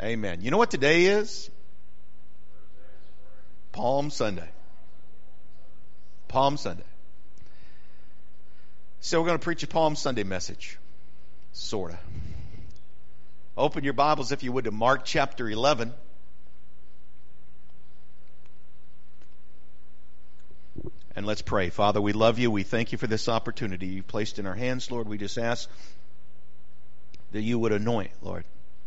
Amen. You know what today is? Palm Sunday. Palm Sunday. So we're going to preach a Palm Sunday message. Sort of. Open your Bibles, if you would, to Mark chapter 11. And let's pray. Father, we love you. We thank you for this opportunity you've placed in our hands, Lord. We just ask that you would anoint, Lord.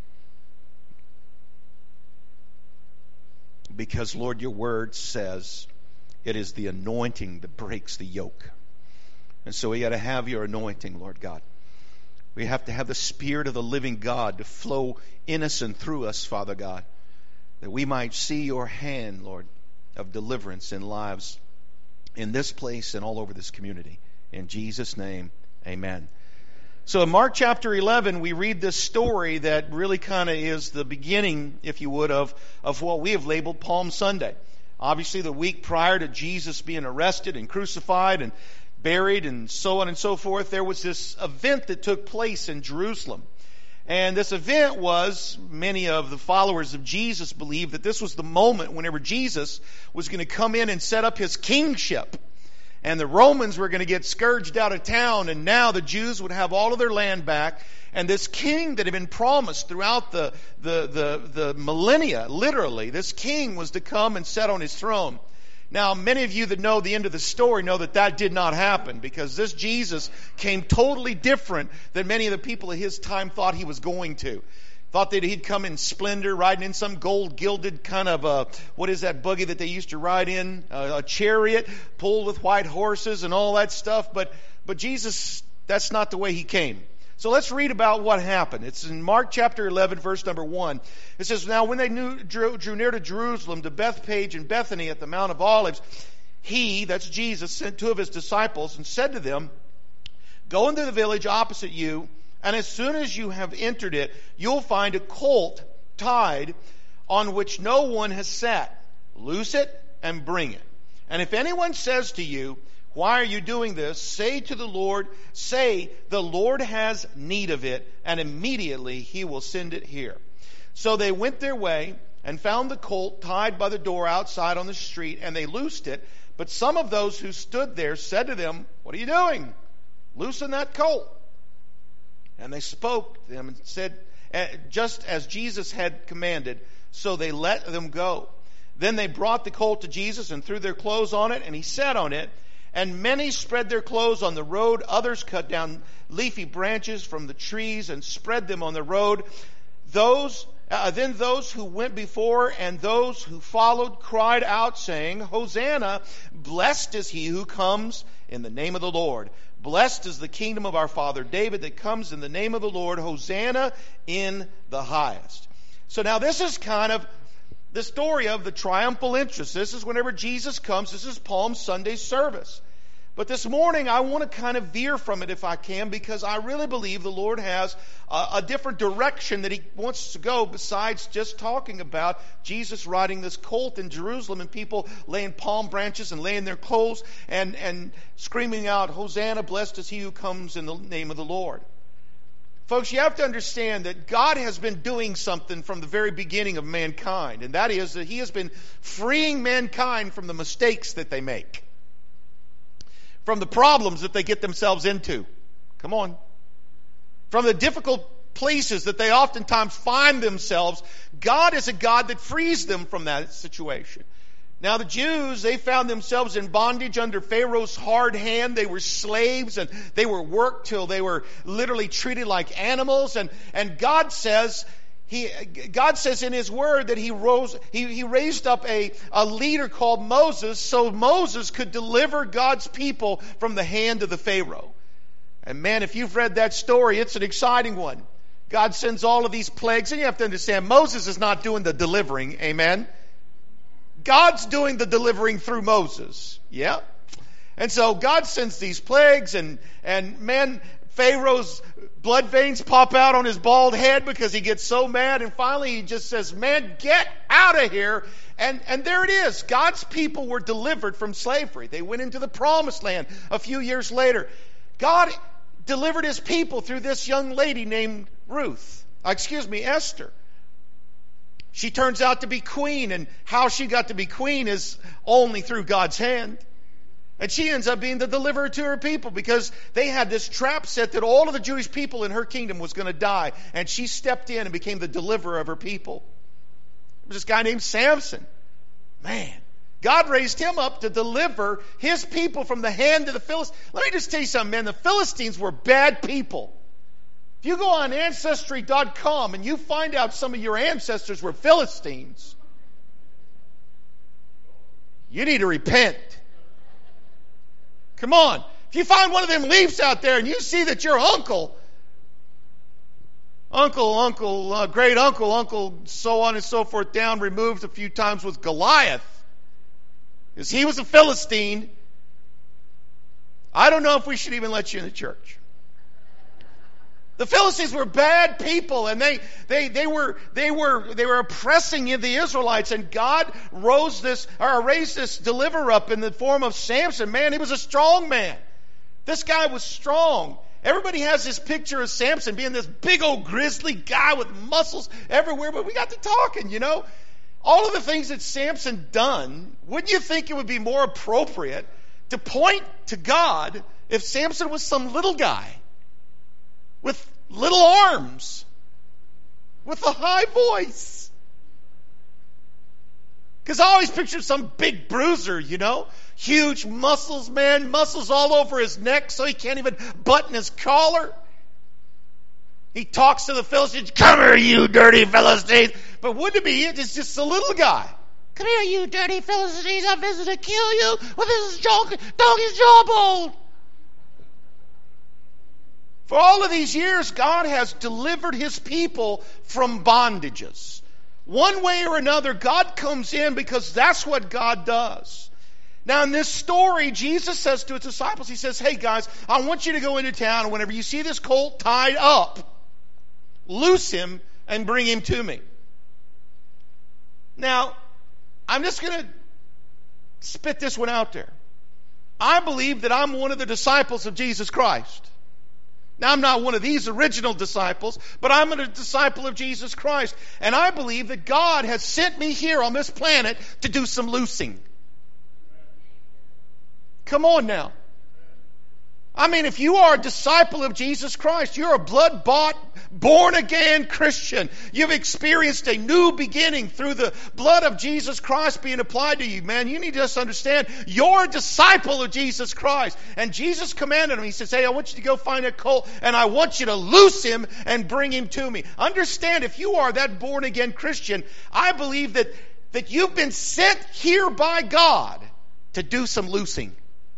Because, Lord, your word says it is the anointing that breaks the yoke. And so we got to have your anointing, Lord God. We have to have the Spirit of the living God to flow in us and through us, Father God, that we might see your hand, Lord, of deliverance in lives in this place and all over this community. In Jesus' name, amen. So in Mark chapter 11, we read this story that really kind of is the beginning, if you would, of what we have labeled Palm Sunday. Obviously, the week prior to Jesus being arrested and crucified and buried and so on and so forth, there was this event that took place in Jerusalem. And this event was, many of the followers of Jesus believed that this was the moment whenever Jesus was going to come in and set up his kingship. And the Romans were going to get scourged out of town, and now the Jews would have all of their land back. And this king that had been promised throughout the millennia, literally, this king was to come and sit on his throne. Now, many of you that know the end of the story know that that did not happen, because this Jesus came totally different than many of the people of his time thought he was going to. Thought that he'd come in splendor, riding in some gold-gilded kind of what is that buggy that they used to ride in? A chariot, pulled with white horses and all that stuff. But Jesus, that's not the way he came. So let's read about what happened. It's in Mark chapter 11, verse number 1. It says, "Now when they drew near to Jerusalem, to Bethphage and Bethany at the Mount of Olives, he," that's Jesus, "sent two of his disciples and said to them, 'Go into the village opposite you, and as soon as you have entered it, you'll find a colt tied on which no one has sat. Loose it and bring it. And if anyone says to you, "Why are you doing this?" say, the Lord has need of it, and immediately he will send it here.' So they went their way and found the colt tied by the door outside on the street, and they loosed it. But some of those who stood there said to them, 'What are you doing? Loosen that colt.' And they spoke to them and said, just as Jesus had commanded, so they let them go. Then they brought the colt to Jesus and threw their clothes on it, and he sat on it. And many spread their clothes on the road. Others cut down leafy branches from the trees and spread them on the road. Then those who went before and those who followed cried out, saying, 'Hosanna, blessed is he who comes in the name of the Lord. Blessed is the kingdom of our father David that comes in the name of the Lord. Hosanna in the highest.'" So now this is kind of the story of the triumphal entrance. This is whenever Jesus comes. This is Palm Sunday service. But this morning I want to kind of veer from it if I can, because I really believe the Lord has a different direction that he wants to go besides just talking about Jesus riding this colt in Jerusalem and people laying palm branches and laying their clothes and screaming out, "Hosanna, blessed is he who comes in the name of the Lord." Folks, you have to understand that God has been doing something from the very beginning of mankind, and that is that he has been freeing mankind from the mistakes that they make, from the problems that they get themselves into. Come on. From the difficult places that they oftentimes find themselves. God is a God that frees them from that situation. Now the Jews, they found themselves in bondage under Pharaoh's hard hand. They were slaves and they were worked till they were literally treated like animals. And God says in his word that he raised up a leader called Moses, so Moses could deliver God's people from the hand of the Pharaoh. And man, if you've read that story, it's an exciting one. God sends all of these plagues, and you have to understand, Moses is not doing the delivering, amen? God's doing the delivering through Moses. Yeah. And so God sends these plagues, and man, Pharaoh's blood veins pop out on his bald head because he gets so mad, and finally he just says, "Man, get out of here." And there it is. God's people were delivered from slavery. They went into the promised land a few years later. God delivered his people through this young lady named Esther. She turns out to be queen, and how she got to be queen is only through God's hand. And she ends up being the deliverer to her people because they had this trap set that all of the Jewish people in her kingdom was going to die. And she stepped in and became the deliverer of her people. There was this guy named Samson. Man, God raised him up to deliver his people from the hand of the Philistines. Let me just tell you something, man. The Philistines were bad people. If you go on Ancestry.com and you find out some of your ancestors were Philistines, you need to repent. Come on. If you find one of them leaves out there and you see that your uncle, great uncle, so on and so forth, down, removed a few times with Goliath, because he was a Philistine, I don't know if we should even let you in the church. The Philistines were bad people, and they were oppressing the Israelites, and God raised this deliverer up in the form of Samson. Man, he was a strong man. This guy was strong. Everybody has this picture of Samson being this big old grizzly guy with muscles everywhere, but we got to talking, you know. All of the things that Samson done, wouldn't you think it would be more appropriate to point to God if Samson was some little guy with little arms, with a high voice? Because I always picture some big bruiser, you know, huge muscles, man, muscles all over his neck so he can't even button his collar. He talks to the Philistines, "Come here, you dirty Philistines." But wouldn't it be it's just a little guy? "Come here, you dirty Philistines, I'm visiting to kill you with this donkey's jawbone." For all of these years, God has delivered His people from bondages. One way or another, God comes in because that's what God does. Now, in this story, Jesus says to His disciples, He says, "Hey guys, I want you to go into town, and whenever you see this colt tied up, loose him and bring him to me." Now, I'm just going to spit this one out there. I believe that I'm one of the disciples of Jesus Christ. Now, I'm not one of these original disciples, but I'm a disciple of Jesus Christ. And I believe that God has sent me here on this planet to do some loosing. Come on now. I mean, if you are a disciple of Jesus Christ, you're a blood-bought, born-again Christian. You've experienced a new beginning through the blood of Jesus Christ being applied to you. Man, you need to just understand, you're a disciple of Jesus Christ. And Jesus commanded him. He says, "Hey, I want you to go find a colt, and I want you to loose him and bring him to me." Understand, if you are that born-again Christian, I believe that you've been sent here by God to do some loosing.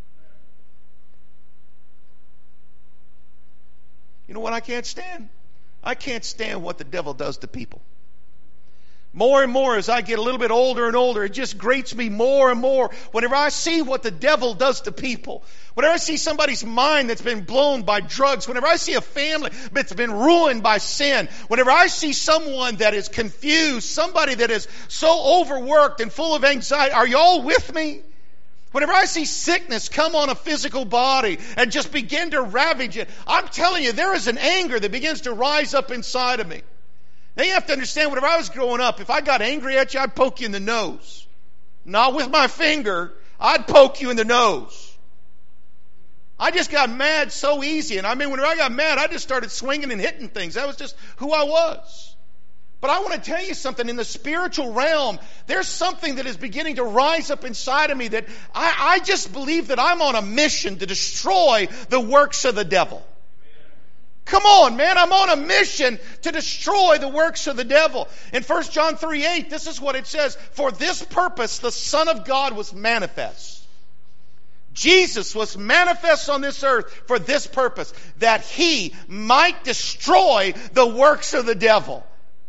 You know what I can't stand? I can't stand what the devil does to people. More and more as I get a little bit older and older, it just grates me more and more whenever I see what the devil does to people. Whenever I see somebody's mind that's been blown by drugs, whenever I see a family that's been ruined by sin, whenever I see someone that is confused, somebody that is so overworked and full of anxiety, are y'all with me? Whenever I see sickness come on a physical body and just begin to ravage it, I'm telling you, there is an anger that begins to rise up inside of me. Now you have to understand, whenever I was growing up, if I got angry at you, I'd poke you in the nose. Not with my finger, I'd poke you in the nose. I just got mad so easy. And I mean, whenever I got mad, I just started swinging and hitting things. That was just who I was. But I want to tell you something. In the spiritual realm, there's something that is beginning to rise up inside of me that I just believe that I'm on a mission to destroy the works of the devil. Come on, man. I'm on a mission to destroy the works of the devil. In 1 John 3:8, this is what it says. "For this purpose the Son of God was manifest." Jesus was manifest on this earth for this purpose, that He might destroy the works of the devil.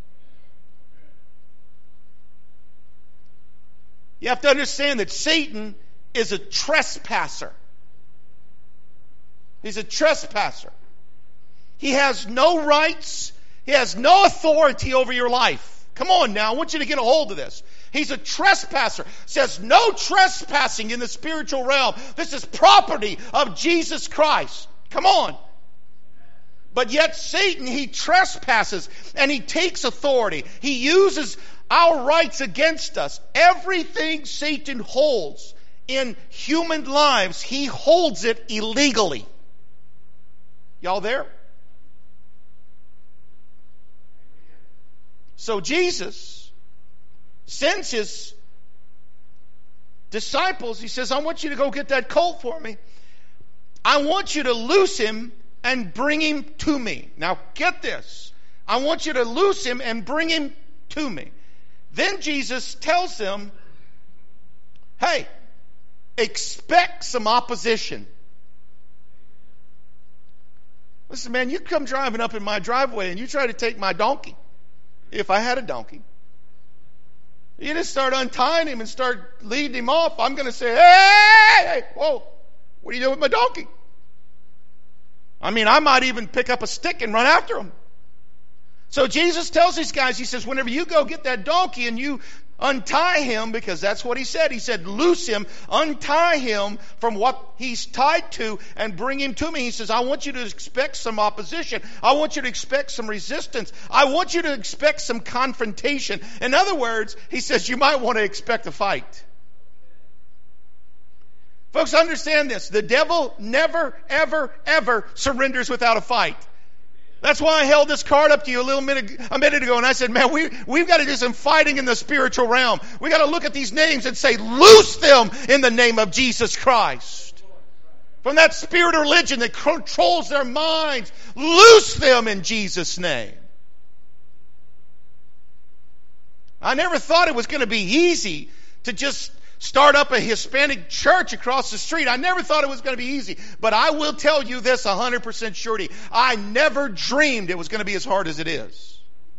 You have to understand that Satan is a trespasser. He's a trespasser. He has no rights. He has no authority over your life. Come on now, I want you to get a hold of this. He's a trespasser. It says no trespassing in the spiritual realm. This is property of Jesus Christ. Come on. But yet Satan, he trespasses and he takes authority. He uses our rights against us. Everything Satan holds in human lives, he holds it illegally. Y'all there? So Jesus sends his disciples. He says, I want you to go get that colt for me. I want you to loose him and bring him to me. Now get this. I want you to loose him and bring him to me. Then Jesus tells them, hey, expect some opposition. Listen, man, you come driving up in my driveway and you try to take my donkey. If I had a donkey, you just start untying him and start leading him off. I'm going to say, hey, whoa, what are you doing with my donkey? I mean, I might even pick up a stick and run after him. So Jesus tells these guys, he says, whenever you go get that donkey and you untie him, because that's what he said. He said, loose him, untie him from what he's tied to and bring him to me. He says, I want you to expect some opposition. I want you to expect some resistance. I want you to expect some confrontation. In other words, he says, you might want to expect a fight. Folks, understand this. The devil never, ever, ever surrenders without a fight. That's why I held this card up to you a minute ago, and I said, man, we've got to do some fighting in the spiritual realm. We got to look at these names and say, loose them in the name of Jesus Christ. From that spirit of religion that controls their minds, loose them in Jesus' name. I never thought it was going to be easy to just start up a Hispanic church across the street. I never thought it was going to be easy. But I will tell you this 100% surety. I never dreamed it was going to be as hard as it is.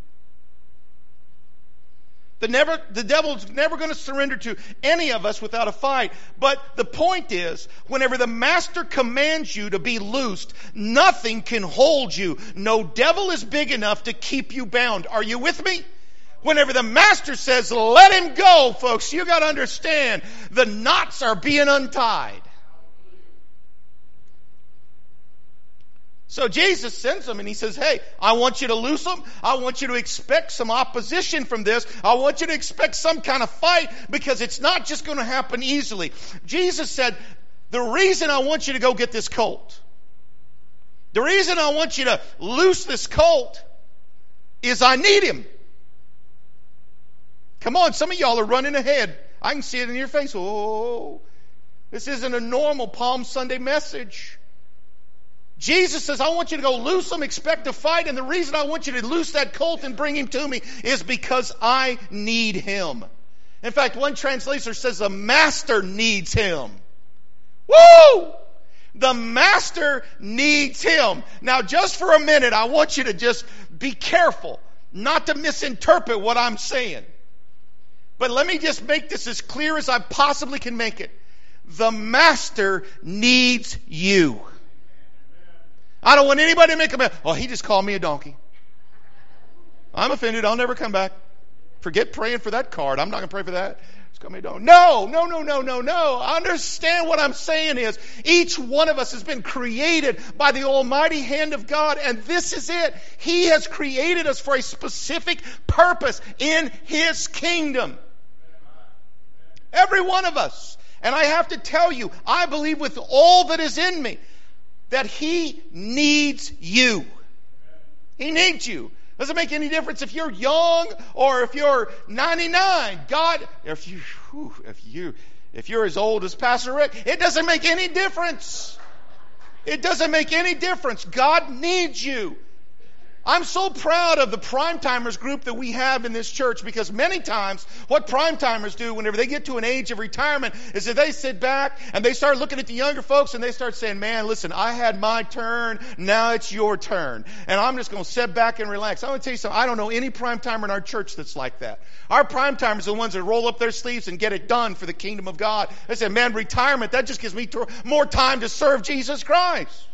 The devil's never going to surrender to any of us without a fight. But the point is, whenever the master commands you to be loosed, nothing can hold you. No devil is big enough to keep you bound. Are you with me? Whenever the master says, let him go, folks, you got to understand, the knots are being untied. So Jesus sends them and he says, hey, I want you to loose them. I want you to expect some opposition from this. I want you to expect some kind of fight, because it's not just going to happen easily. Jesus said, the reason I want you to go get this colt, the reason I want you to loose this colt is I need him. Come on, some of y'all are running ahead. I can see it in your face. Oh, this isn't a normal Palm Sunday message. Jesus says, I want you to go loose them, expect a fight, and the reason I want you to loose that colt and bring him to me is because I need him. In fact, one translator says the master needs him. Woo! The master needs him. Now, just for a minute, I want you to just be careful not to misinterpret what I'm saying. But let me just make this as clear as I possibly can make it. The master needs you. I don't want anybody to make a mess. Oh, he just called me a donkey. I'm offended. I'll never come back. Forget praying for that card. I'm not going to pray for that. Just call me a donkey. No. Understand what I'm saying is each one of us has been created by the almighty hand of God, and this is it. He has created us for a specific purpose in His kingdom. Every one of us. And I have to tell you, I believe with all that is in me that He needs you. He needs you. Doesn't make any difference if you're young or if you're 99. God, if you're as old as Pastor Rick, it doesn't make any difference. It doesn't make any difference. God needs you. I'm so proud of the Primetimers group that we have in this church, because many times what Primetimers do whenever they get to an age of retirement is that they sit back and they start looking at the younger folks and they start saying, man, listen, I had my turn, now it's your turn. And I'm just going to sit back and relax. I'm going to tell you something, I don't know any Primetimer in our church that's like that. Our Primetimers are the ones that roll up their sleeves and get it done for the kingdom of God. They say, man, retirement, that just gives me more time to serve Jesus Christ.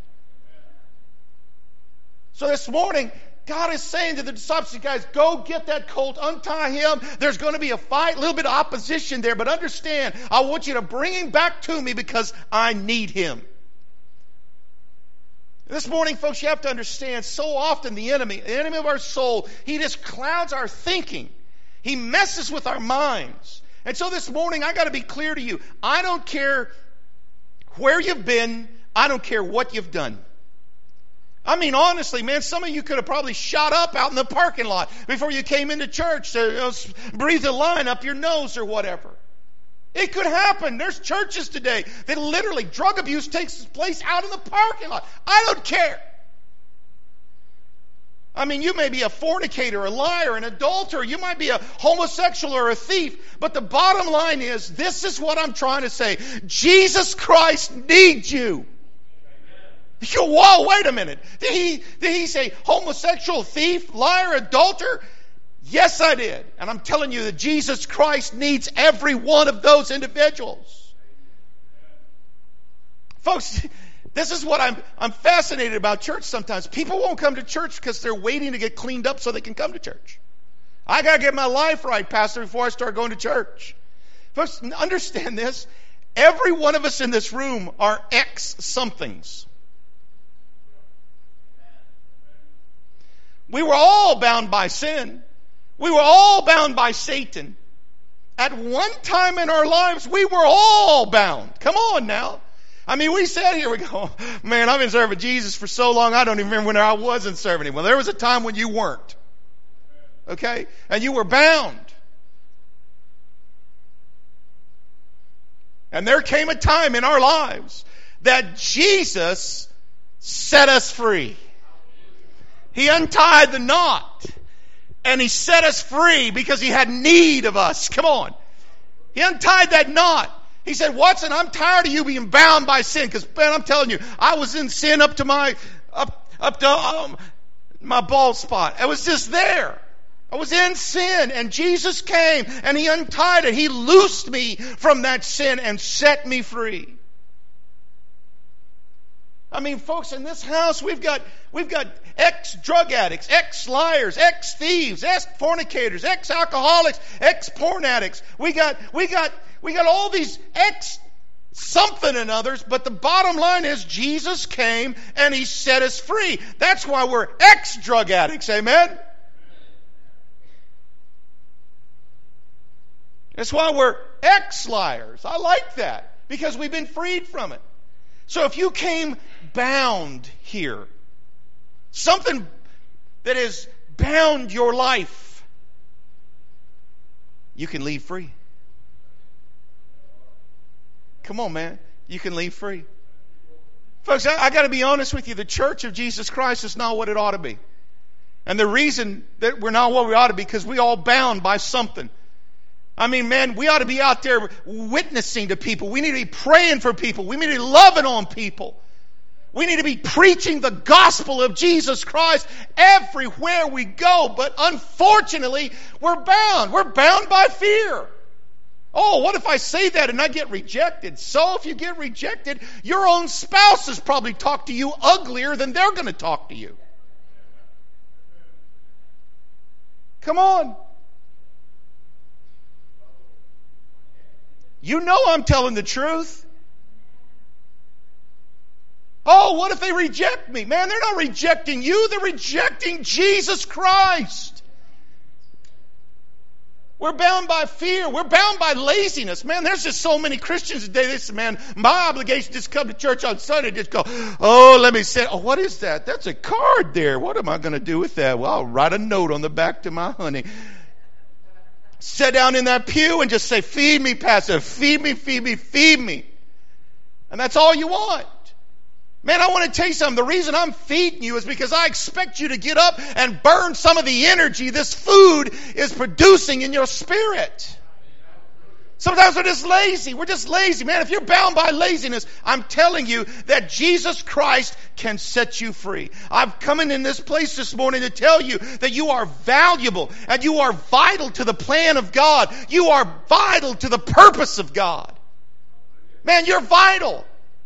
So this morning, God is saying to the disciples, guys, go get that colt, untie him. There's going to be a fight, a little bit of opposition there, but understand, I want you to bring him back to me because I need him. This morning, folks, you have to understand, so often the enemy of our soul, he just clouds our thinking. He messes with our minds. And so this morning, I got to be clear to you. I don't care where you've been. I don't care what you've done. I mean, honestly, man, some of you could have probably shot up out in the parking lot before you came into church to breathe a line up your nose or whatever. It could happen. There's churches today that literally drug abuse takes place out in the parking lot. I don't care. I mean, you may be a fornicator, a liar, an adulterer. You might be a homosexual or a thief. But the bottom line is, this is what I'm trying to say. Jesus Christ needs you. Whoa, wait a minute. Did he say homosexual, thief, liar, adulterer? Yes, I did. And I'm telling you that Jesus Christ needs every one of those individuals. Folks, this is what I'm fascinated about church sometimes. People won't come to church because they're waiting to get cleaned up so they can come to church. I got to get my life right, Pastor, before I start going to church. Folks, understand this. Every one of us in this room are ex-somethings. We were all bound by sin. We were all bound by Satan. At one time in our lives, we were all bound. Come on now. I mean, we sat here, we go, man, I've been serving Jesus for so long, I don't even remember when I wasn't serving Him. Well, there was a time when you weren't. Okay? And you were bound. And there came a time in our lives that Jesus set us free. He untied the knot. And He set us free because He had need of us. Come on. He untied that knot. He said, Watson, I'm tired of you being bound by sin. Because, man, I'm telling you, I was in sin up to my bald spot. I was just there. I was in sin. And Jesus came and He untied it. He loosed me from that sin and set me free. I mean, folks, in this house, we've got ex-drug addicts, ex-liars, ex-thieves, ex-fornicators, ex-alcoholics, ex-porn addicts. We got all these ex-something and others, but the bottom line is Jesus came and He set us free. That's why we're ex-drug addicts, amen? That's why we're ex-liars. I like that, because we've been freed from it. So if you came bound here, something that has bound your life, you can leave free. Come on, man. You can leave free. Folks, I got to be honest with you. The Church of Jesus Christ is not what it ought to be. And the reason that we're not what we ought to be, because we all bound by something. I mean, man, we ought to be out there witnessing to people. We need to be praying for people. We need to be loving on people. We need to be preaching the gospel of Jesus Christ everywhere we go. But unfortunately, we're bound. We're bound by fear. Oh, what if I say that and I get rejected? So if you get rejected, your own spouses probably talk to you uglier than they're going to talk to you. Come on. You know I'm telling the truth. Oh, what if they reject me? Man, they're not rejecting you. They're rejecting Jesus Christ. We're bound by fear. We're bound by laziness. Man, there's just so many Christians today. They say, man, my obligation is to come to church on Sunday. Just go, oh, let me say, oh, what is that? That's a card there. What am I going to do with that? Well, I'll write a note on the back to my honey. Sit down in that pew and just say, feed me, Pastor. Feed me, feed me, feed me. And that's all you want. Man, I want to tell you something. The reason I'm feeding you is because I expect you to get up and burn some of the energy this food is producing in your spirit. Sometimes we're just lazy. We're just lazy. Man, if you're bound by laziness, I'm telling you that Jesus Christ can set you free. I've come in this place this morning to tell you that you are valuable and you are vital to the plan of God. You are vital to the purpose of God. Man, you're vital.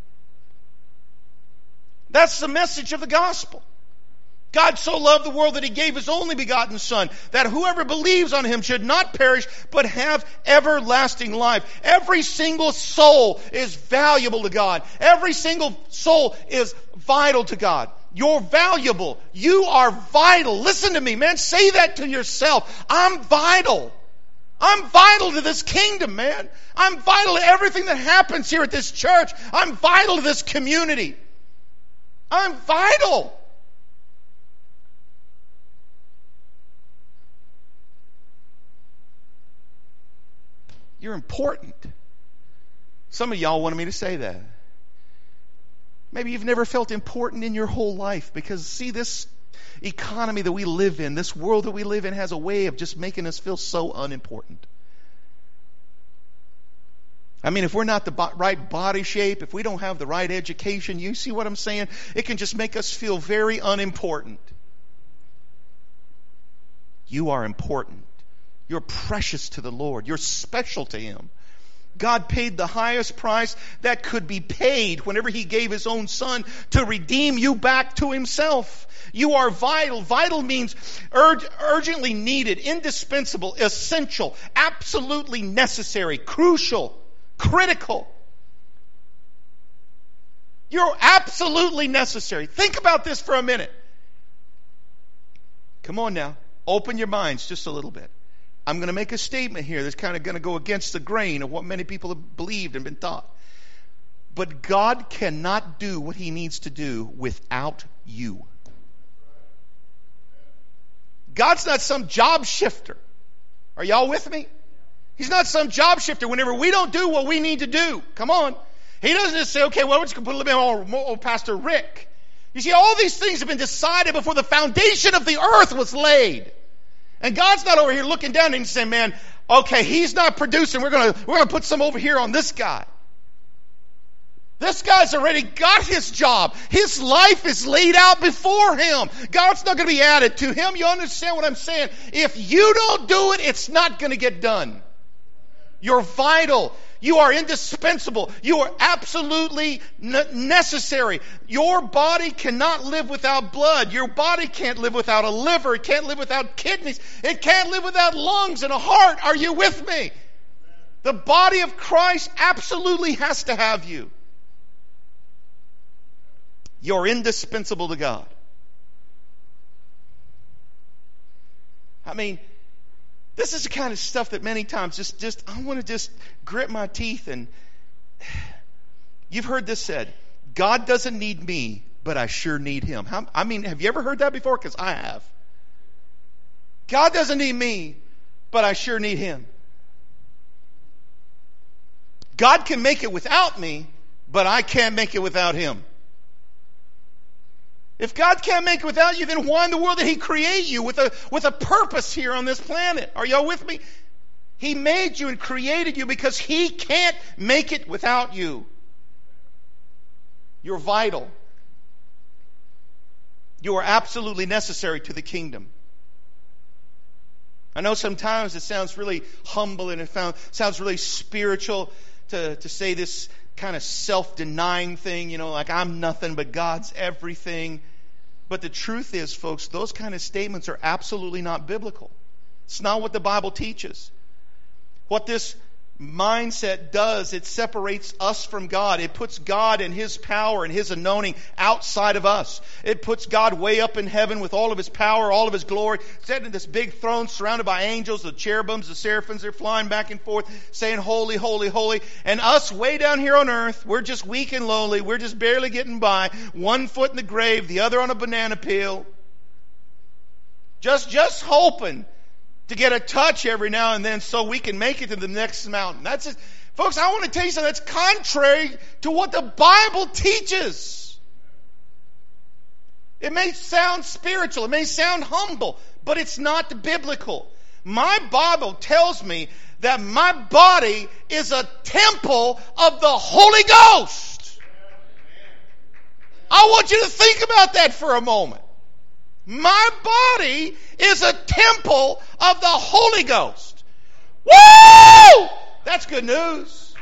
That's the message of the gospel. God so loved the world that He gave His only begotten Son, that whoever believes on Him should not perish, but have everlasting life. Every single soul is valuable to God. Every single soul is vital to God. You're valuable. You are vital. Listen to me, man. Say that to yourself. I'm vital. I'm vital to this kingdom, man. I'm vital to everything that happens here at this church. I'm vital to this community. I'm vital. You're important. Some of y'all wanted me to say that. Maybe you've never felt important in your whole life because, see, this economy that we live in, this world that we live in has a way of just making us feel so unimportant. I mean, if we're not the right body shape, if we don't have the right education, you see what I'm saying? It can just make us feel very unimportant. You are important. You're precious to the Lord. You're special to Him. God paid the highest price that could be paid whenever He gave His own Son to redeem you back to Himself. You are vital. Vital means urgently needed, indispensable, essential, absolutely necessary, crucial, critical. You're absolutely necessary. Think about this for a minute. Come on now. Open your minds just a little bit. I'm going to make a statement here that's kind of going to go against the grain of what many people have believed and been taught. But God cannot do what He needs to do without you. God's not some job shifter. Are y'all with me? He's not some job shifter whenever we don't do what we need to do. Come on. He doesn't just say, okay, well, we're just going to put a little bit on Pastor Rick. You see, all these things have been decided before the foundation of the earth was laid. And God's not over here looking down and saying, man, okay, he's not producing. We're gonna put some over here on this guy. This guy's already got his job. His life is laid out before him. God's not going to be added to him. You understand what I'm saying? If you don't do it, it's not going to get done. You're vital. You are indispensable. You are absolutely necessary. Your body cannot live without blood. Your body can't live without a liver. It can't live without kidneys. It can't live without lungs and a heart. Are you with me? The body of Christ absolutely has to have you. You're indispensable to God. I mean, this is the kind of stuff that many times I want to just grit my teeth. And you've heard this said, God doesn't need me, but I sure need Him. Have you ever heard that before? Because I have. God doesn't need me, but I sure need Him. God can make it without me, but I can't make it without Him. If God can't make it without you, then why in the world did He create you with a purpose here on this planet? Are y'all with me? He made you and created you because He can't make it without you. You're vital. You are absolutely necessary to the kingdom. I know sometimes it sounds really humble and it sounds really spiritual to say this kind of self-denying thing, like I'm nothing but God's everything. But the truth is, folks, those kind of statements are absolutely not biblical. It's not what the Bible teaches. What this mindset does, it separates us from God. It puts God and His power and His anointing outside of us. It puts God way up in heaven with all of His power, all of His glory, sitting in this big throne surrounded by angels, the cherubims, the seraphims, they're flying back and forth saying, holy, holy, holy. And us way down here on earth, we're just weak and lowly. We're just barely getting by. One foot in the grave, the other on a banana peel. Just hoping to get a touch every now and then so we can make it to the next mountain. That's it. Folks, I want to tell you something that's contrary to what the Bible teaches. It may sound spiritual, it may sound humble, but it's not biblical. My Bible tells me that my body is a temple of the Holy Ghost. I want you to think about that for a moment. My body is a temple of the Holy Ghost. Woo! That's good news.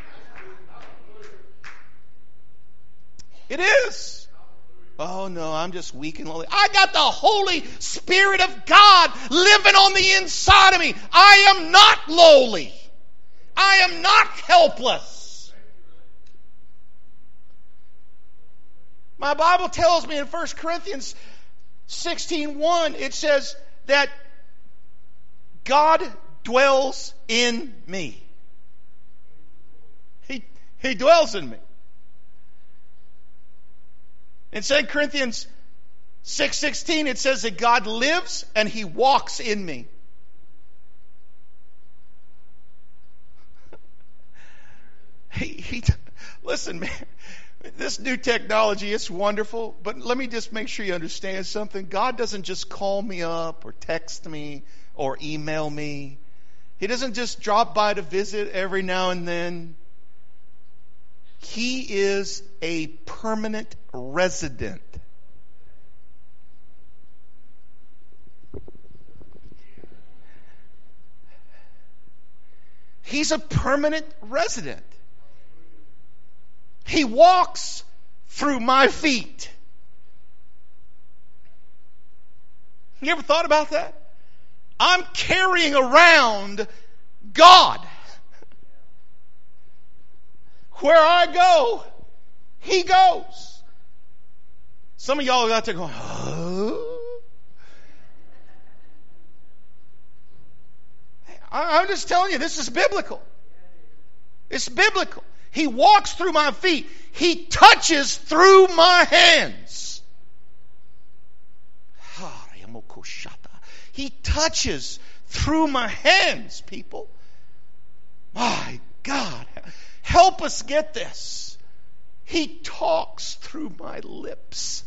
It is. Oh no, I'm just weak and lowly. I got the Holy Spirit of God living on the inside of me. I am not lowly. I am not helpless. My Bible tells me in 1 Corinthians 16:1, it says that God dwells in me. He dwells in me. In 2 Corinthians 6:16, it says that God lives and He walks in me. Listen, man, this new technology, it's wonderful, but let me just make sure you understand something. God doesn't just call me up or text me or email me. He doesn't just drop by to visit every now and then. He is a permanent resident. He's a permanent resident. He walks through my feet. You ever thought about that? I'm carrying around God. Where I go, He goes. Some of y'all are out there going, oh. I'm just telling you, this is biblical. It's biblical. He walks through my feet. He touches through my hands. He touches through my hands, people. My God, help us get this. He talks through my lips.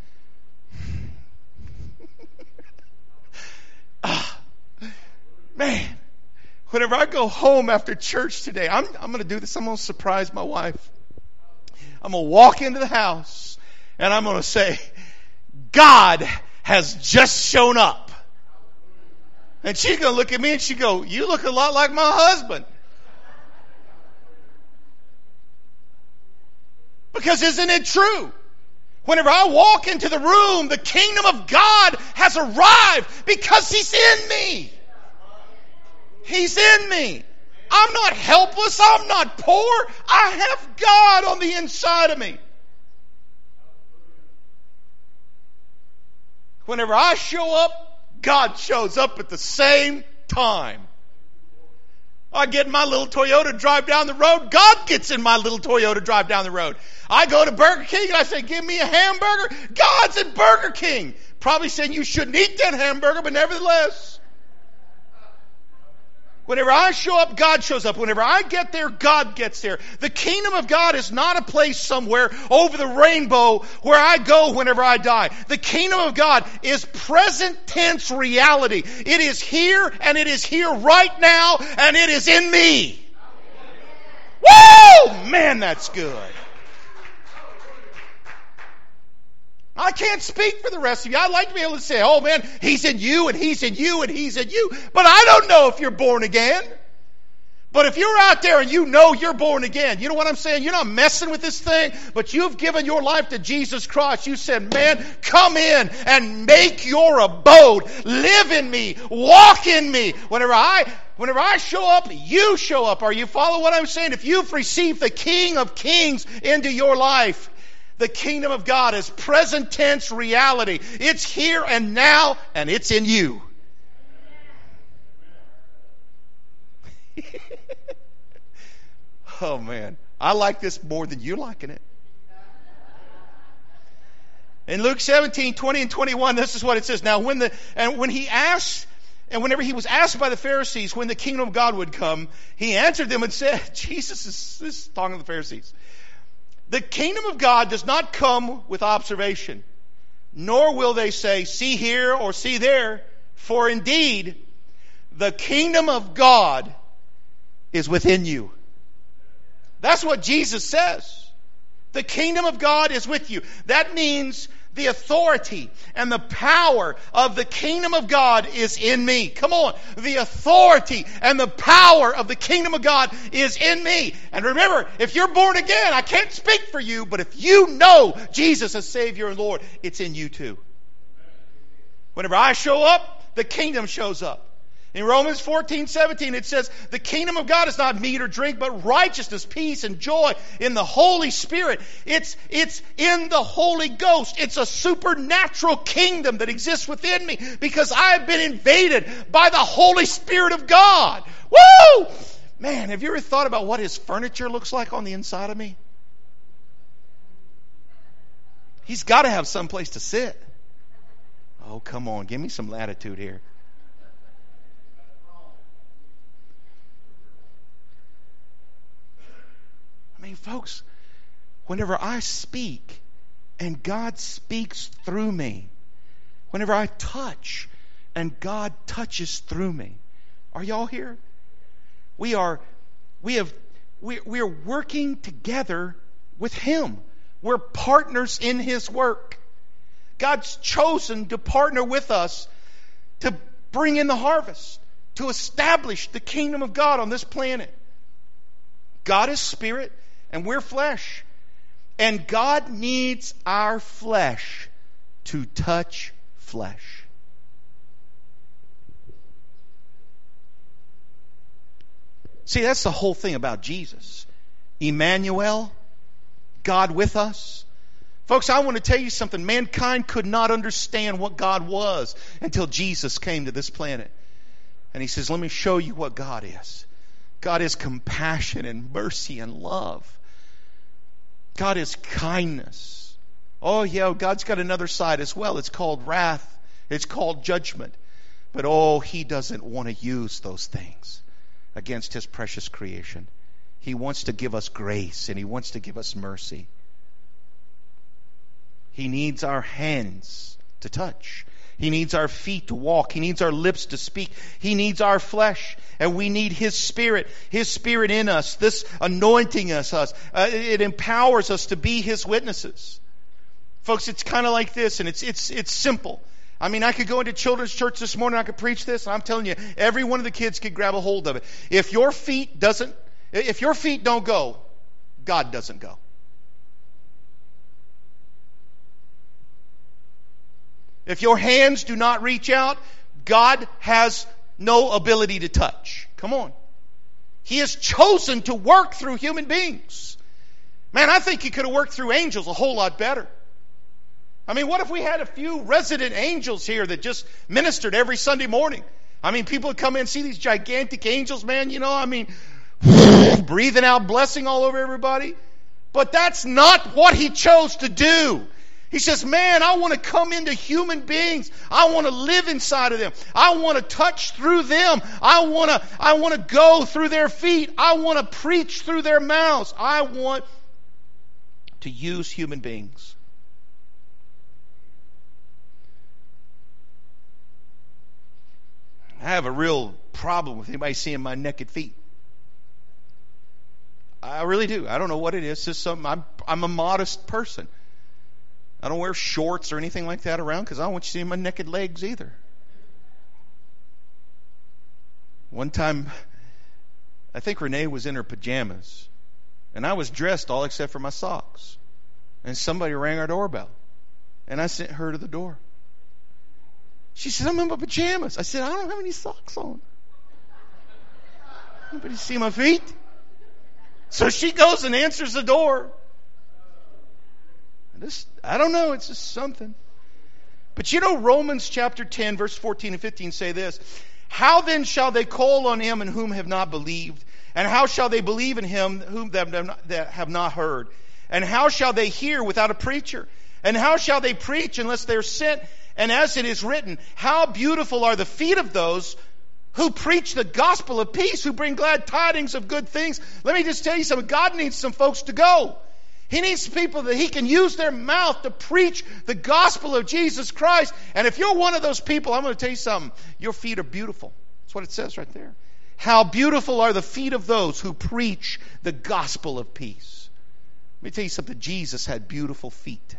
Man, whenever I go home after church today, I'm going to do this. I'm going to surprise my wife. I'm going to walk into the house and I'm going to say, God has just shown up. And she's going to look at me and she go, you look a lot like my husband. Because isn't it true? Whenever I walk into the room, the kingdom of God has arrived because He's in me. He's in me. I'm not helpless. I'm not poor. I have God on the inside of me. Whenever I show up, God shows up at the same time. I get in my little Toyota, drive down the road. God gets in my little Toyota, drive down the road. I go to Burger King and I say, give me a hamburger. God's at Burger King. Probably saying you shouldn't eat that hamburger, but nevertheless. Whenever I show up, God shows up. Whenever I get there, God gets there. The kingdom of God is not a place somewhere over the rainbow where I go whenever I die. The kingdom of God is present tense reality. It is here and it is here right now and it is in me. Woo! Man, that's good. I can't speak for the rest of you. I'd like to be able to say, oh man, He's in you and He's in you and He's in you. But I don't know if you're born again. But if you're out there and you know you're born again, you know what I'm saying? You're not messing with this thing, but you've given your life to Jesus Christ. You said, man, come in and make your abode. Live in me. Walk in me. Whenever I show up, you show up. Are you following what I'm saying? If you've received the King of Kings into your life, the kingdom of God is present tense reality. It's here and now, and it's in you. Oh man, I like this more than you liking it. In Luke 17, 20 and 21, this is what it says. Now whenever he was asked by the Pharisees when the kingdom of God would come, he answered them and said, this is talking to the Pharisees. The kingdom of God does not come with observation, nor will they say, see here or see there, for indeed, the kingdom of God is within you. That's what Jesus says. The kingdom of God is with you. That means the authority and the power of the kingdom of God is in me. Come on. The authority and the power of the kingdom of God is in me. And remember, if you're born again, I can't speak for you, but if you know Jesus as Savior and Lord, it's in you too. Whenever I show up, the kingdom shows up. In Romans 14:17 it says, the kingdom of God is not meat or drink, but righteousness, peace, and joy in the Holy Spirit. It's in the Holy Ghost. It's a supernatural kingdom that exists within me because I have been invaded by the Holy Spirit of God. Woo! Man, have you ever thought about what His furniture looks like on the inside of me? He's got to have some place to sit. Oh, come on. Give me some latitude here. I mean, folks, whenever I speak and God speaks through me, whenever I touch and God touches through me, are y'all here? We are working together with Him. We're partners in His work. God's chosen to partner with us to bring in the harvest, to establish the kingdom of God on this planet. God is spirit and we're flesh. And God needs our flesh to touch flesh. See, that's the whole thing about Jesus. Emmanuel, God with us. Folks, I want to tell you something. Mankind could not understand what God was until Jesus came to this planet. And He says, let me show you what God is. God is compassion and mercy and love. God is kindness. Oh yeah, God's got another side as well. It's called wrath. It's called judgment. But oh, He doesn't want to use those things against His precious creation. He wants to give us grace and He wants to give us mercy. He needs our hands to touch. He needs our feet to walk. He needs our lips to speak. He needs our flesh. And we need His Spirit in us, this anointing us. It empowers us to be His witnesses. Folks, it's kind of like this, and it's simple. I mean, I could go into children's church this morning, I could preach this, and I'm telling you, every one of the kids could grab a hold of it. If your feet don't go, God doesn't go. If your hands do not reach out, God has no ability to touch. Come on. He has chosen to work through human beings. Man, I think He could have worked through angels a whole lot better. I mean, what if we had a few resident angels here that just ministered every Sunday morning? I mean, people would come in and see these gigantic angels, man, breathing out blessing all over everybody. But that's not what He chose to do. He says, man, I want to come into human beings. I want to live inside of them. I want to touch through them. I want to go through their feet. I want to preach through their mouths. I want to use human beings. I have a real problem with anybody seeing my naked feet. I really do. I don't know what it is. It's just something. I'm a modest person. I don't wear shorts or anything like that around because I don't want you to see my naked legs either. One time, I think Renee was in her pajamas, and I was dressed all except for my socks. And somebody rang our doorbell, and I sent her to the door. She said, I'm in my pajamas. I said, I don't have any socks on. Nobody see my feet? So she goes and answers the door. I don't know, it's just something. But Romans chapter 10, verse 14 and 15 say this. How then shall they call on Him in whom have not believed? And how shall they believe in Him whom that have not heard? And how shall they hear without a preacher? And how shall they preach unless they are sent? And as it is written, how beautiful are the feet of those who preach the gospel of peace, who bring glad tidings of good things. Let me just tell you something. God needs some folks to go. He needs people that He can use their mouth to preach the gospel of Jesus Christ. And if you're one of those people, I'm going to tell you something. Your feet are beautiful. That's what it says right there. How beautiful are the feet of those who preach the gospel of peace. Let me tell you something. Jesus had beautiful feet.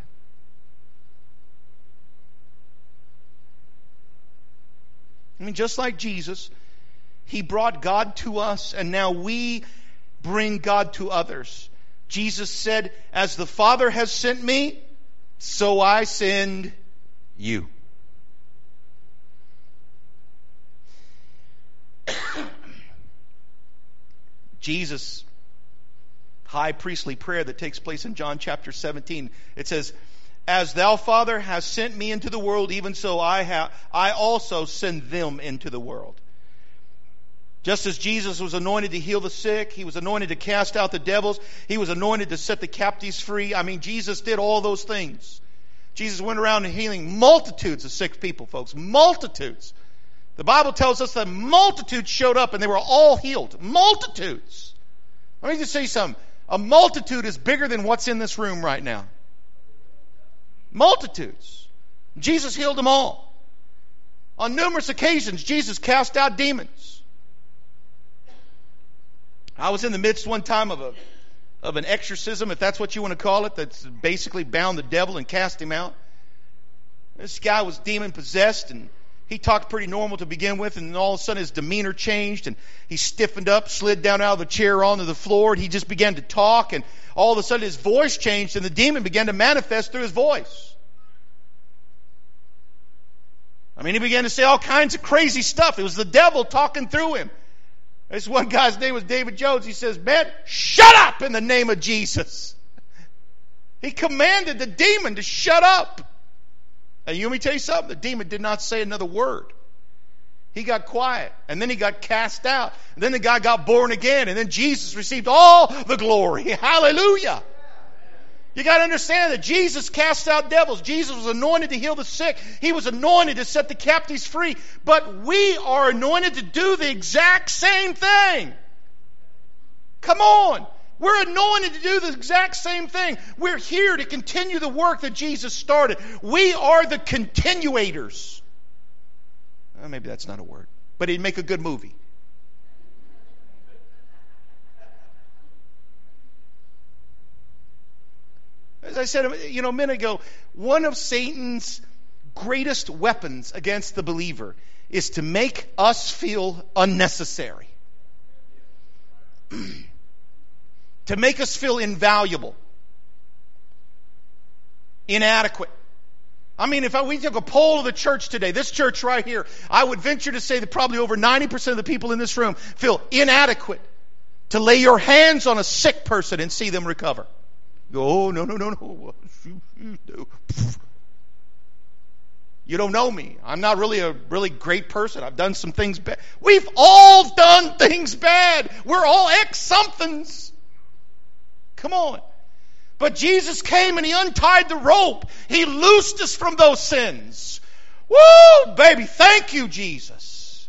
I mean, just like Jesus, He brought God to us, and now we bring God to others. Jesus said, as the Father has sent me, so I send you. Jesus' high priestly prayer that takes place in John chapter 17. It says, "As thou, Father, hast sent me into the world, even so I also send them into the world." Just as Jesus was anointed to heal the sick, he was anointed to cast out the devils, he was anointed to set the captives free. I mean, Jesus did all those things. Jesus went around healing multitudes of sick people, folks. Multitudes. The Bible tells us that multitudes showed up and they were all healed. Multitudes. Let me just say something. A multitude is bigger than what's in this room right now. Multitudes. Jesus healed them all. On numerous occasions, Jesus cast out demons. I was in the midst one time of an exorcism, if that's what you want to call it, that's basically bound the devil and cast him out. This guy was demon possessed, and he talked pretty normal to begin with, and then all of a sudden his demeanor changed, and he stiffened up, slid down out of the chair onto the floor, and he just began to talk, and all of a sudden his voice changed, and the demon began to manifest through his voice. I mean, he began to say all kinds of crazy stuff. It was the devil talking through him. This one guy's name was David Jones. He says, "Man, shut up in the name of Jesus." He commanded the demon to shut up. And you want me to tell you something? The demon did not say another word. He got quiet. And then he got cast out. And then the guy got born again. And then Jesus received all the glory. Hallelujah. You got to understand that Jesus cast out devils. Jesus was anointed to heal the sick. He was anointed to set the captives free. But we are anointed to do the exact same thing. Come on. We're anointed to do the exact same thing. We're here to continue the work that Jesus started. We are the continuators. Well, maybe that's not a word, but it'd make a good movie. As I said a minute ago, one of Satan's greatest weapons against the believer is to make us feel unnecessary. To make us feel invaluable. Inadequate. I mean, if we took a poll of the church today, this church right here, I would venture to say that probably over 90% of the people in this room feel inadequate to lay your hands on a sick person and see them recover. Oh, no. You don't know me. I'm not really a really great person. I've done some things bad. We've all done things bad. We're all ex-somethings. Come on. But Jesus came and He untied the rope. He loosed us from those sins. Woo, baby. Thank you, Jesus.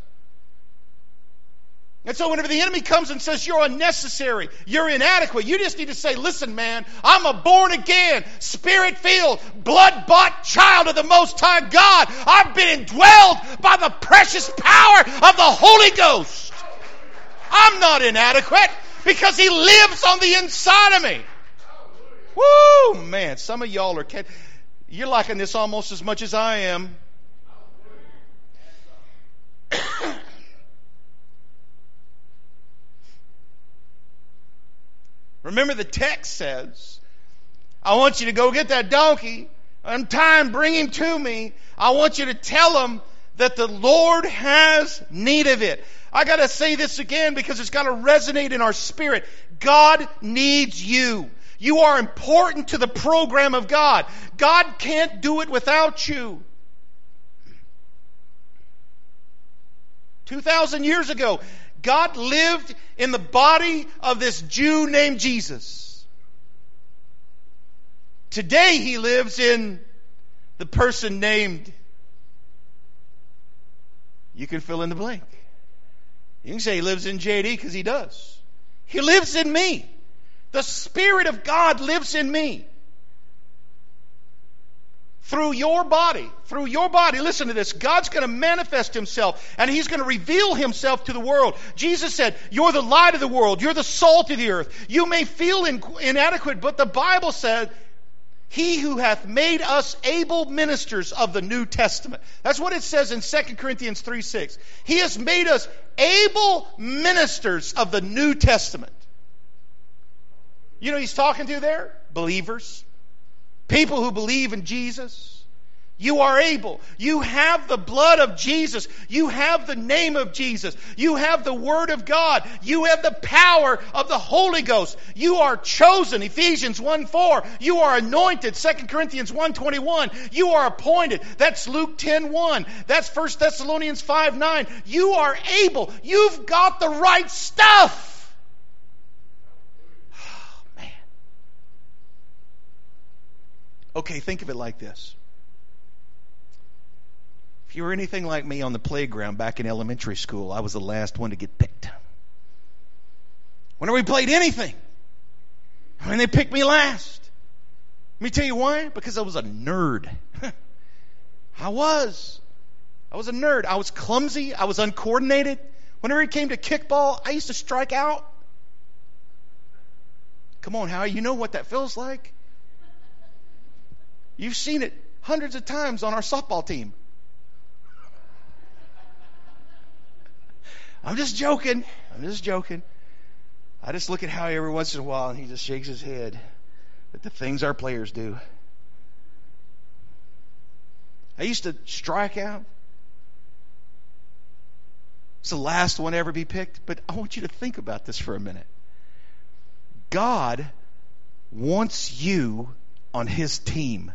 And so whenever the enemy comes and says, "You're unnecessary, you're inadequate," you just need to say, "Listen, man, I'm a born-again, Spirit-filled, blood-bought child of the Most High God. I've been indwelled by the precious power of the Holy Ghost. I'm not inadequate because He lives on the inside of me." Woo, man, some of y'all you're liking this almost as much as I am. Remember, the text says, "I want you to go get that donkey. Untie him, bring him to me. I want you to tell him that the Lord has need of it." I got to say this again because it's got to resonate in our spirit. God needs you. You are important to the program of God. God can't do it without you. 2,000 years ago, God lived in the body of this Jew named Jesus. Today He lives in the person named, you can fill in the blank. You can say He lives in JD because He does. He lives in me. The Spirit of God lives in me. Through your body. Listen to this. God's going to manifest Himself and He's going to reveal Himself to the world. Jesus said, "You're the light of the world. You're the salt of the earth." You may feel inadequate, but the Bible said, "He who hath made us able ministers of the New Testament." That's what it says in 2 Corinthians 3:6. He has made us able ministers of the New Testament. You know who He's talking to there? Believers. People who believe in Jesus. You are able. You have the blood of Jesus. You have the name of Jesus. You have the Word of God. You have the power of the Holy Ghost. You are chosen. Ephesians 1:4. You are anointed. 2 Corinthians 1:21. You are appointed. That's Luke 10:1. That's 1 Thessalonians 5:9. You are able. You've got the right stuff. Oh, man. Okay, think of it like this. If you were anything like me on the playground back in elementary school, I was the last one to get picked. Whenever we played anything, they picked me last. Let me tell you why. Because I was a nerd. I was a nerd. I was clumsy. I was uncoordinated. Whenever it came to kickball, I used to strike out. Come on, Howie, you know what that feels like. You've seen it hundreds of times on our softball team. I'm just joking. I just look at Howie every once in a while and he just shakes his head at the things our players do. I used to strike out. It's the last one to ever be picked. But I want you to think about this for a minute. God wants you on His team.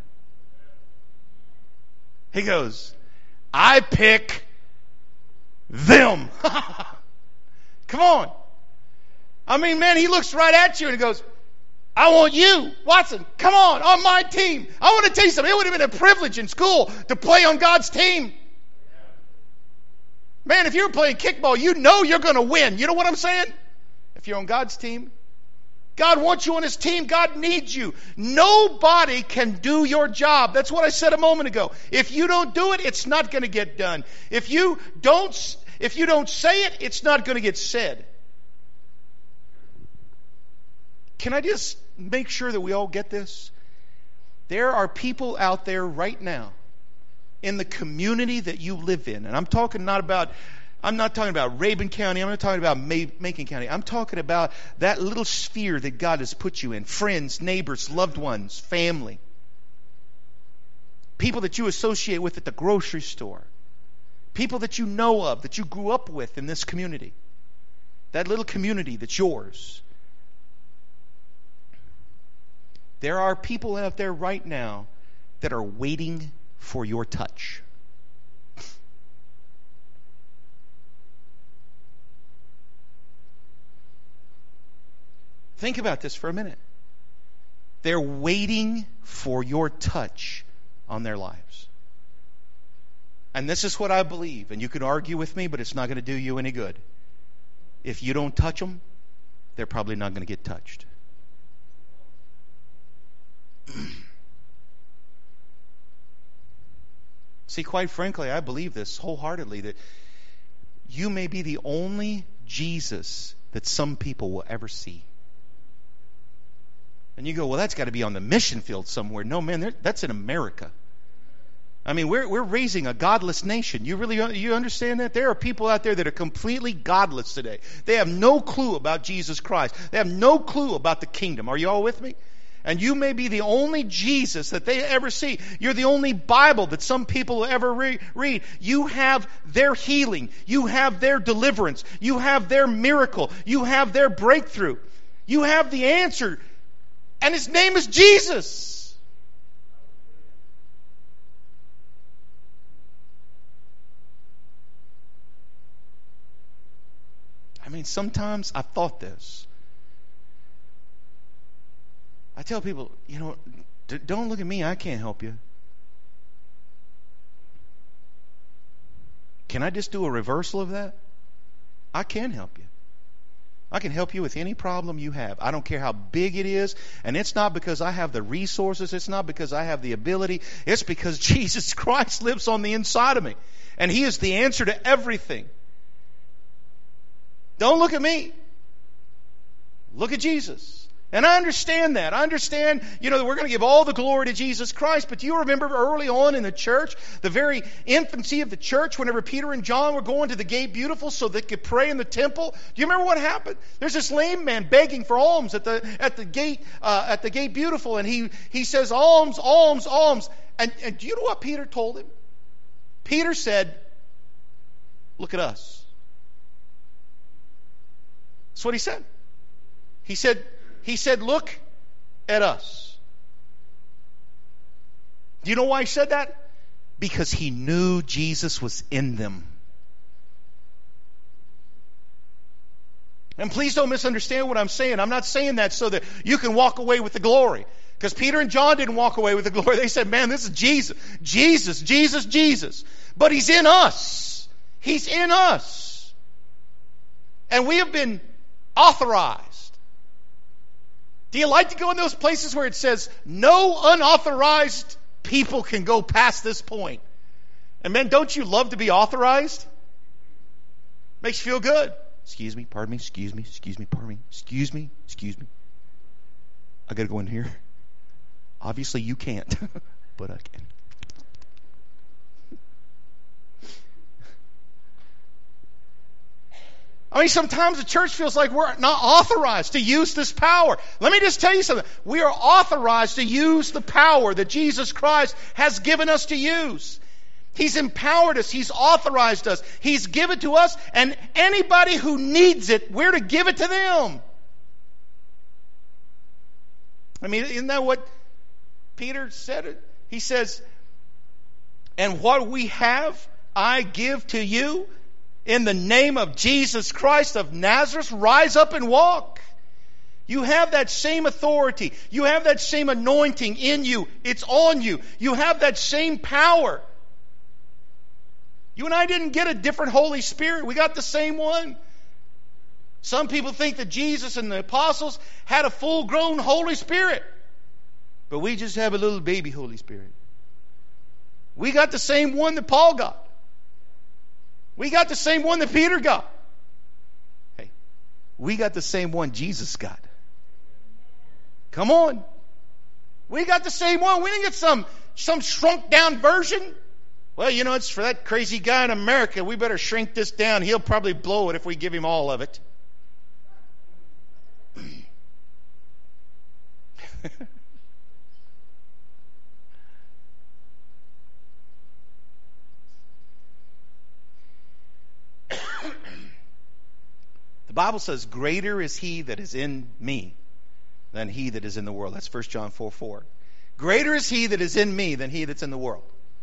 He goes, I pick them. Come on. I mean, man, He looks right at you and He goes, I want you, Watson, come on my team. I want to tell you something. It would have been a privilege in school to play on God's team. Man, if you're playing kickball, you know you're going to win. You know what I'm saying? If you're on God's team. God wants you on His team. God needs you. Nobody can do your job. That's what I said a moment ago. If you don't do it, it's not going to get done. If you don't say it, it's not going to get said. Can I just make sure that we all get this? There are people out there right now in the community that you live in. And I'm not talking about Rabun County. I'm not talking about Macon County. I'm talking about that little sphere that God has put you in. Friends, neighbors, loved ones, family. People that you associate with at the grocery store. People that you know of, that you grew up with in this community. That little community that's yours. There are people out there right now that are waiting for your touch. Think about this for a minute. They're waiting for your touch on their lives. And this is what I believe. And you can argue with me, but it's not going to do you any good. If you don't touch them, they're probably not going to get touched. See, quite frankly, I believe this wholeheartedly, that you may be the only Jesus that some people will ever see. And you go, well, that's got to be on the mission field somewhere. No, man, that's in America. I mean, we're raising a godless nation. You understand that? There are people out there that are completely godless today. They have no clue about Jesus Christ. They have no clue about the kingdom. Are you all with me? And you may be the only Jesus that they ever see. You're the only Bible that some people will ever read. You have their healing. You have their deliverance. You have their miracle. You have their breakthrough. You have the answer. And His name is Jesus. I mean, sometimes I've thought this. I tell people, don't look at me. I can't help you. Can I just do a reversal of that? I can help you. I can help you with any problem you have. I don't care how big it is. And it's not because I have the resources. It's not because I have the ability. It's because Jesus Christ lives on the inside of me. And He is the answer to everything. Don't look at me. Look at Jesus. And I understand that. I understand, that we're going to give all the glory to Jesus Christ. But do you remember early on in the church, the very infancy of the church, whenever Peter and John were going to the Gate Beautiful so they could pray in the temple? Do you remember what happened? There's this lame man begging for alms at the gate Beautiful, and he says, alms, alms, alms. And do you know what Peter told him? Peter said, look at us. That's what he said. He said, look at us. Do you know why he said that? Because he knew Jesus was in them. And please don't misunderstand what I'm saying. I'm not saying that so that you can walk away with the glory. Because Peter and John didn't walk away with the glory. They said, man, this is Jesus. Jesus, Jesus, Jesus. But He's in us. He's in us. And we have been authorized. Do you like to go in those places where it says, no unauthorized people can go past this point? And man, don't you love to be authorized? Makes you feel good. Excuse me, pardon me, excuse me, pardon me, excuse me. I got to go in here. Obviously you can't, but I can. I mean, sometimes the church feels like we're not authorized to use this power. Let me just tell you something. We are authorized to use the power that Jesus Christ has given us to use. He's empowered us. He's authorized us. He's given to us. And anybody who needs it, we're to give it to them. I mean, isn't that what Peter said? He says, and what we have, I give to you. In the name of Jesus Christ of Nazareth, rise up and walk. You have that same authority. You have that same anointing in you. It's on you. You have that same power. You and I didn't get a different Holy Spirit. We got the same one. Some people think that Jesus and the apostles had a full-grown Holy Spirit. But we just have a little baby Holy Spirit. We got the same one that Paul got. We got the same one that Peter got. Hey, we got the same one Jesus got. Come on. We got the same one. We didn't get some shrunk down version. Well, you know, it's for that crazy guy in America. We better shrink this down. He'll probably blow it if we give him all of it. The Bible says, greater is He that is in me than he that is in the world. That's 1 John 4:4. Greater is He that is in me than he that's in the world.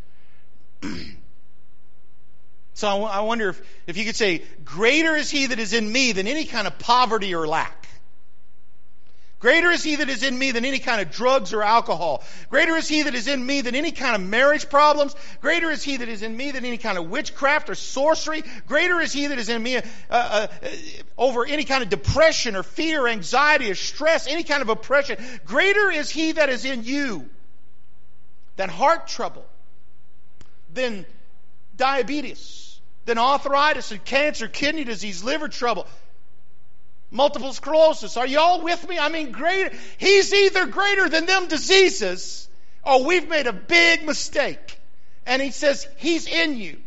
So I wonder if you could say, greater is He that is in me than any kind of poverty or lack. Greater is He that is in me than any kind of drugs or alcohol. Greater is He that is in me than any kind of marriage problems. Greater is He that is in me than any kind of witchcraft or sorcery. Greater is He that is in me over any kind of depression or fear or anxiety or stress, any kind of oppression. Greater is He that is in you than heart trouble, than diabetes, than arthritis and cancer, kidney disease, liver trouble, multiple sclerosis. Are you all with me? I mean, greater. He's either greater than them diseases or we've made a big mistake. And He says, He's in you.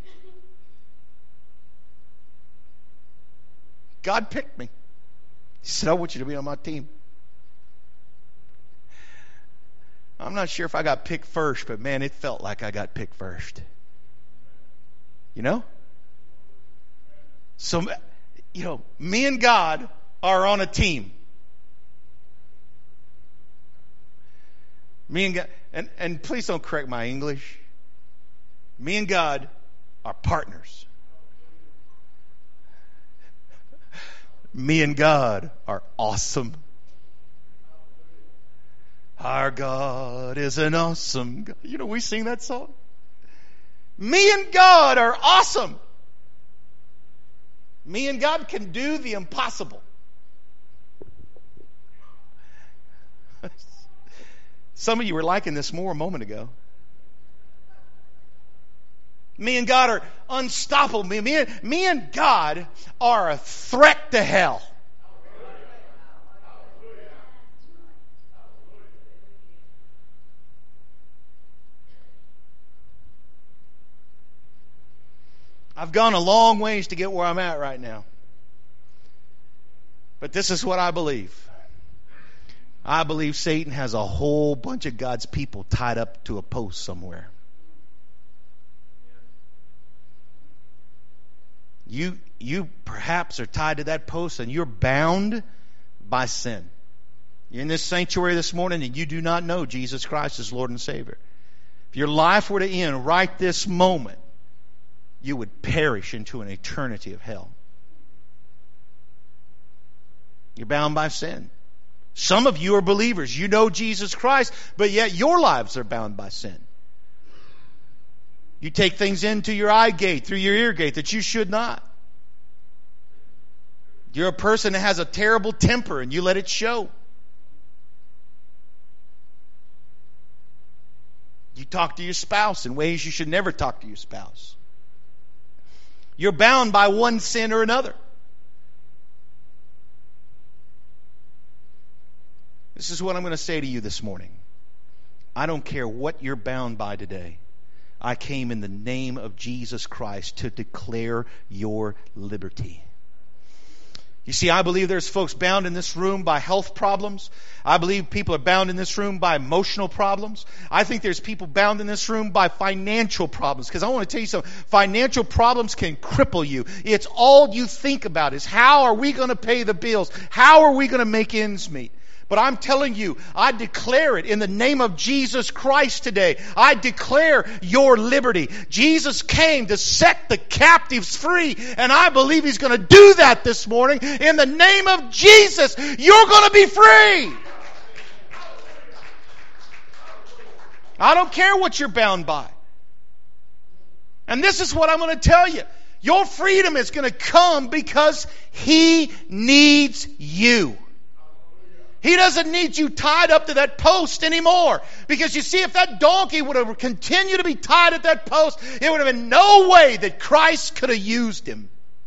God picked me. He said, I want you to be on my team. I'm not sure if I got picked first, but man, it felt like I got picked first. You know? So, you know, me and God are on a team. Me and God, and please don't correct my English. Me and God are partners. Me and God are awesome. Our God is an awesome God. You know, we sing that song. Me and God are awesome. Me and God can do the impossible. Some of you were liking this more a moment ago. Me and God are unstoppable. Me and God are a threat to hell. I've gone a long ways to get where I'm at right now. But this is what I believe. I believe Satan has a whole bunch of God's people tied up to a post somewhere. You perhaps are tied to that post and you're bound by sin. You're in this sanctuary this morning and you do not know Jesus Christ as Lord and Savior. If your life were to end right this moment, you would perish into an eternity of hell. You're bound by sin. Some of you are believers. You know Jesus Christ, but yet your lives are bound by sin. You take things into your eye gate, through your ear gate, that you should not. You're a person that has a terrible temper and you let it show. You talk to your spouse in ways you should never talk to your spouse. You're bound by one sin or another. This is what I'm going to say to you this morning. I don't care what you're bound by today. I came in the name of Jesus Christ to declare your liberty. You see, I believe there's folks bound in this room by health problems. I believe people are bound in this room by emotional problems. I think there's people bound in this room by financial problems. Because I want to tell you something. Financial problems can cripple you. It's all you think about is how are we going to pay the bills? How are we going to make ends meet? But I'm telling you, I declare it in the name of Jesus Christ today. I declare your liberty. Jesus came to set the captives free, and I believe He's going to do that this morning. In the name of Jesus, you're going to be free. I don't care what you're bound by. And this is what I'm going to tell you. Your freedom is going to come because He needs you. He doesn't need you tied up to that post anymore. Because you see, if that donkey would have continued to be tied at that post, it would have been no way that Christ could have used him.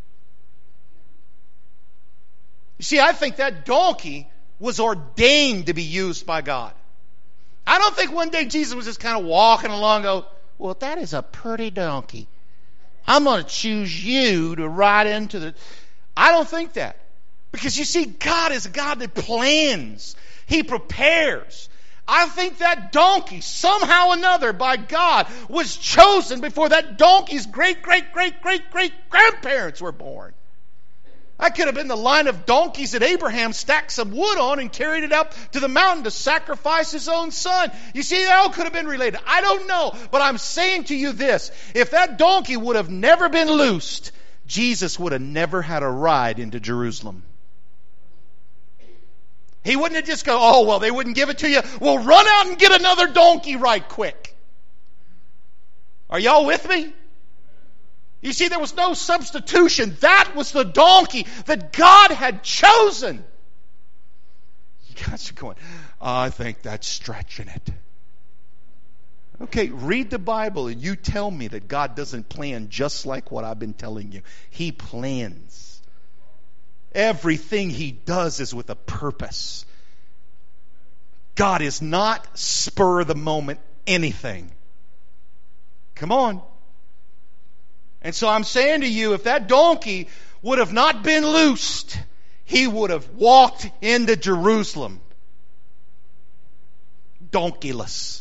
You see, I think that donkey was ordained to be used by God. I don't think one day Jesus was just kind of walking along and go, well, that is a pretty donkey. I'm going to choose you to ride into the... I don't think that. Because you see, God is a God that plans. He prepares. I think that donkey, somehow or another, by God, was chosen before that donkey's great-great-great-great-great-grandparents were born. That could have been the line of donkeys that Abraham stacked some wood on and carried it up to the mountain to sacrifice his own son. You see, that all could have been related. I don't know, but I'm saying to you this. If that donkey would have never been loosed, Jesus would have never had a ride into Jerusalem. He wouldn't have just go, oh, well, they wouldn't give it to you. Well, run out and get another donkey right quick. Are y'all with me? You see, there was no substitution. That was the donkey that God had chosen. You guys are going, I think that's stretching it. Okay, read the Bible and you tell me that God doesn't plan just like what I've been telling you. He plans. Everything He does is with a purpose. God is not spur of the moment anything. Come on. And so I'm saying to you, if that donkey would have not been loosed, he would have walked into Jerusalem donkeyless.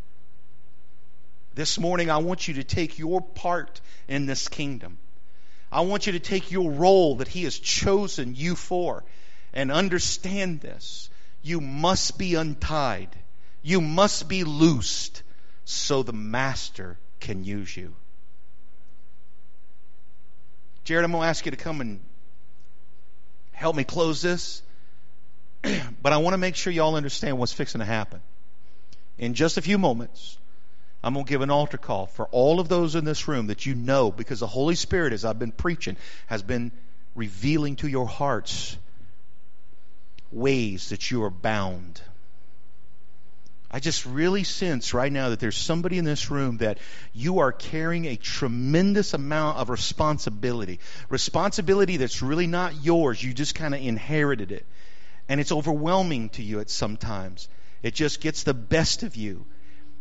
This morning I want you to take your part in this kingdom. I want you to take your role that He has chosen you for and understand this. You must be untied. You must be loosed so the Master can use you. Jared, I'm going to ask you to come and help me close this. But I want to make sure y'all understand what's fixing to happen. In just a few moments, I'm going to give an altar call for all of those in this room that you know, because the Holy Spirit, as I've been preaching, has been revealing to your hearts ways that you are bound. I just really sense right now that there's somebody in this room that you are carrying a tremendous amount of responsibility. Responsibility that's really not yours. You just kind of inherited it. And it's overwhelming to you at some times. It just gets the best of you.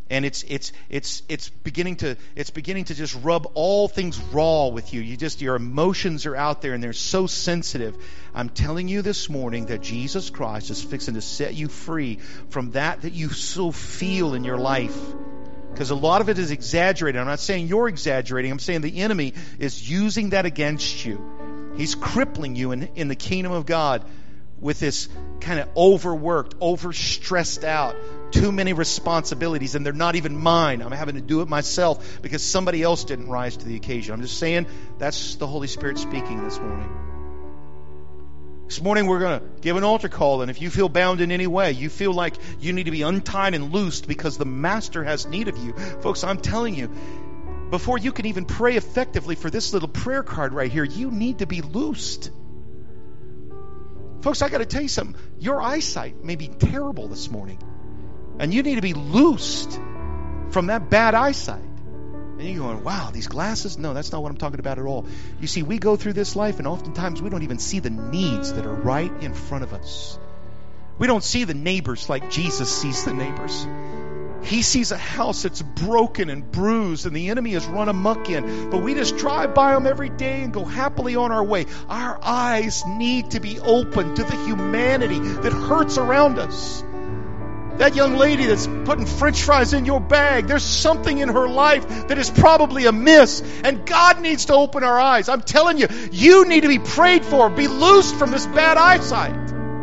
And it's beginning to just rub all things raw with you. Your emotions are out there and they're so sensitive. I'm telling you this morning that Jesus Christ is fixing to set you free from that you so feel in your life. Because a lot of it is exaggerated. I'm not saying you're exaggerating. I'm saying the enemy is using that against you. He's crippling you in the kingdom of God with this kind of overworked, overstressed out, too many responsibilities, and they're not even mine. I'm having to do it myself because somebody else didn't rise to the occasion. I'm just saying that's the Holy Spirit speaking this morning. This morning we're going to give an altar call, and if you feel bound in any way, you feel like you need to be untied and loosed because the Master has need of you. Folks, I'm telling you, before you can even pray effectively for this little prayer card right here, you need to be loosed. Folks, I got to tell you something. Your eyesight may be terrible this morning, and you need to be loosed from that bad eyesight. And you're going, wow, these glasses? No, that's not what I'm talking about at all. You see, we go through this life, and oftentimes we don't even see the needs that are right in front of us. We don't see the neighbors like Jesus sees the neighbors. He sees a house that's broken and bruised, and the enemy has run amok in. But we just drive by them every day and go happily on our way. Our eyes need to be open to the humanity that hurts around us. That young lady that's putting French fries in your bag, there's something in her life that is probably amiss. And God needs to open our eyes. I'm telling you, you need to be prayed for. Be loosed from this bad eyesight.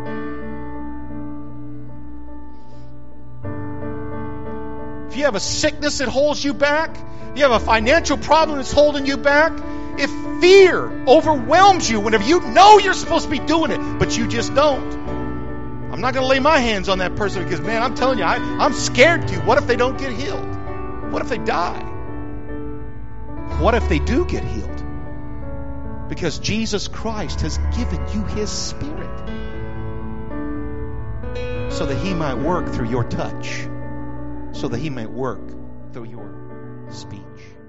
If you have a sickness that holds you back, if you have a financial problem that's holding you back, if fear overwhelms you whenever you know you're supposed to be doing it, but you just don't. I'm not going to lay my hands on that person because, man, I'm telling you, I'm scared to. What if they don't get healed? What if they die? What if they do get healed? Because Jesus Christ has given you His Spirit so that He might work through your touch, so that He might work through your speech.